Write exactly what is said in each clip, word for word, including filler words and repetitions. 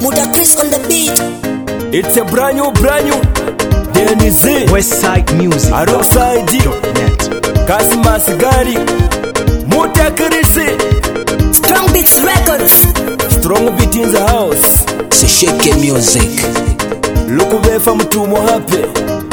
Muda Chris on the beat. It's a brand new, brand new D N Z Westside Music alongside net. Kasima Sigari Muda Chris Strong Beats Records. Strong beat in the house. Sesheke Music. Lukubefa mtumo hape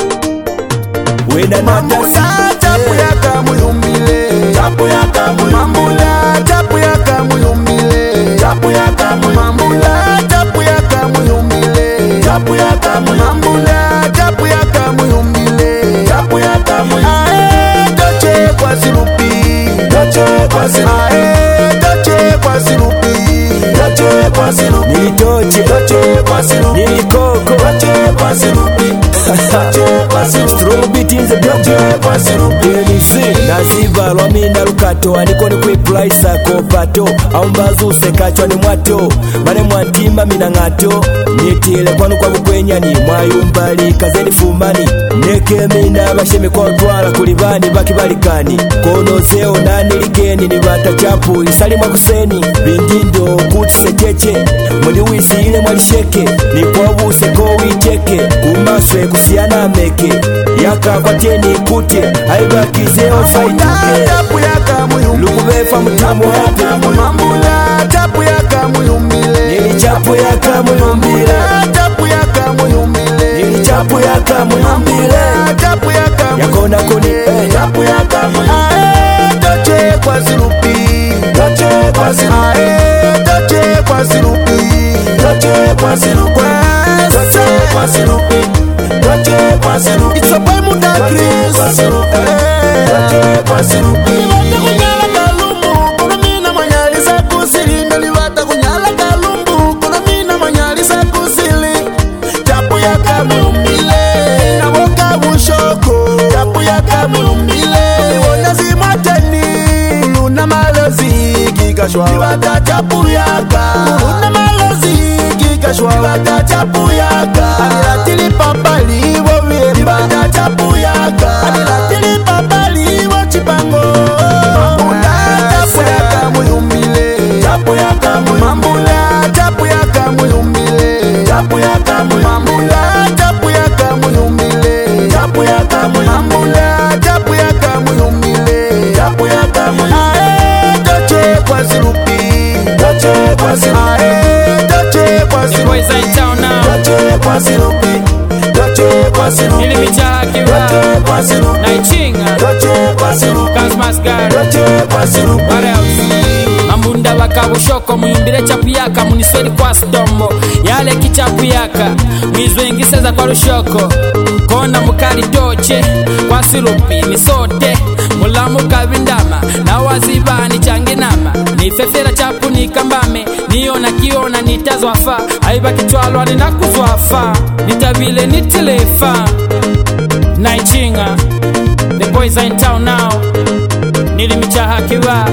Wena Mamula tapu yaka muyumile, tapu yaka muyumula, tapu yaka muyumile, tapu yaka muyumula, tapu yaka muyumile, tapu yaka muyumula, tapu yaka muyumile, tapu yaka muyumile. Doche kwa sirupi, doche kwa sirupi, doche kwa sirupi, doche kwa sirupi, ni doche, doche kwa sirupi, ni koko, doche kwa sirupi, doche kwa sirupi. Strong beat in the building D N Z Naziva lwamina lukato Aniko ni kwi price ako pato Aumbazu sekachwa ni mwato Mane mwantima mina ngato Nitile kwanu kwa bukwenyani Mwayumbali kazeni fumani Neke mina bashemi kwa twala Kulibani baki balikani Kono zeo nani ligeni ni bata chapu Isali mwa kuseni Bindindo kuti secheche Mwili wisi ile mwali sheke Ni kwa buse ko wicheke Kumaswe kusiana meke Yaka kwa tieni kute Haibaki zeo faituke Tapu yaka muyumile, Lukubefa mtamu hape Mamula tapu yaka muyumile, Nili chapu yaka muyumbile tapu yaka muyumile, Nili chapu yaka muyumbile tapu yaka Yakona kuni eh. tapu yaka muyumile. Doche kwa sirupi, doche kwa sirupi, doche kwa sirupi, doche kwa sirupi, doche kwa sirupi, doche kwa sirupi. It's a boy Muda Chris, doche kwa sirupi. Kunyala kalumbu, kuna mina manyali sa kusili. Naliwata kunyala kalumbu, kuna mina manyali sa kusili. Tapu yaka muyumile, na woka bushoko. Tapu yaka muyumile, wona zimateni. Luna malozi, kikashwa wata tapu yaka. Luna malozi, kikashwa wata tapu yaka. Anilatili papali, wo wimba wata tapu yaka. Anilatili papali, wo chipango. Mamula tapu yaka muyumile, tapu yaka muyumile. Mamula tapu yaka muyumile, tapu yaka muyumile. Mamula tapu yaka muyumile, tapu yaka muyumile. Mamula tapu yaka muyumile, tapu yaka muyumile. Doche kwa sirupi, doche kwa sirupi, doche kwa sirupi. Boys in town now. Doche kwa sirupi, doche kwa sirupi. Nilimicha kiwa Doche kwa sirupi, Naichinga doche kwa sirupi, Kasmas Gar doche kwa sirupi. What else? Mambunda wakabushoko muyumbire chapu yaka munisweli kwa stombo Yale kichapu yaka Mwizwengi seza kwa rushoko Kona mukari doche Kwa sirupi ni sote Mulamu kabindama Na wazibani changinama Nifefera chapu ni kambame Niona kiona nitazwafa Aiba kichwalwa ni nakuzwafa Nitabile nitilefa Naichinga The boys are in town now Nilimicha hakiwa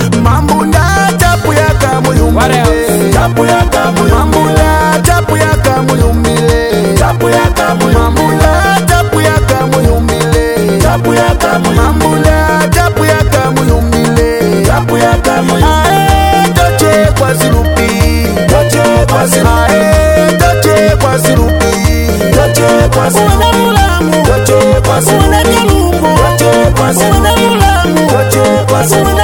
Mamula tapu yaka What muyumile, else? tapu yaka muyumile. Mamula tapu yaka muyumile, tapu yaka muyumile. Mamula tapu yaka muyumile, tapu yaka muyumile. Mamula tapu yaka muyumile, tapu yaka muyumile. Doche kwa sirupi, doche kwa sirupi, doche kwa sirupi, doche kwa sirupi. Doche kwa sirupi, doche kwa sirupi, doche kwa sirupi.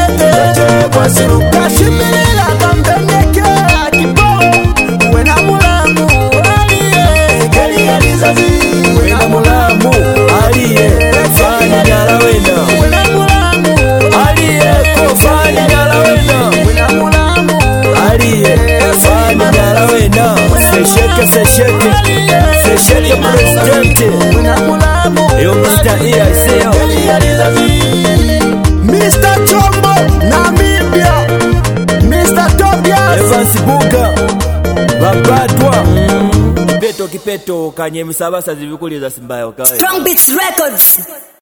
Doche kwa sirupi. Kashimila kambeneke akipo. Wena mulamu aliye keli alizazi. Wena mulamu aliye Fani nyala wena Wena mulamu Aliye ko fani nyala wena Wena mulamu Aliye Fani nyala wena Sesheke sesheke Sesheke presidente Wena mulamu Yo mister E I say yo keli alizazi. mister Chombo Namibia, mister Tobias. Evans Buga Babadwa Kipeto kipeto kanye misabasa zivikuliza simbayo kawe Strong Beats Records.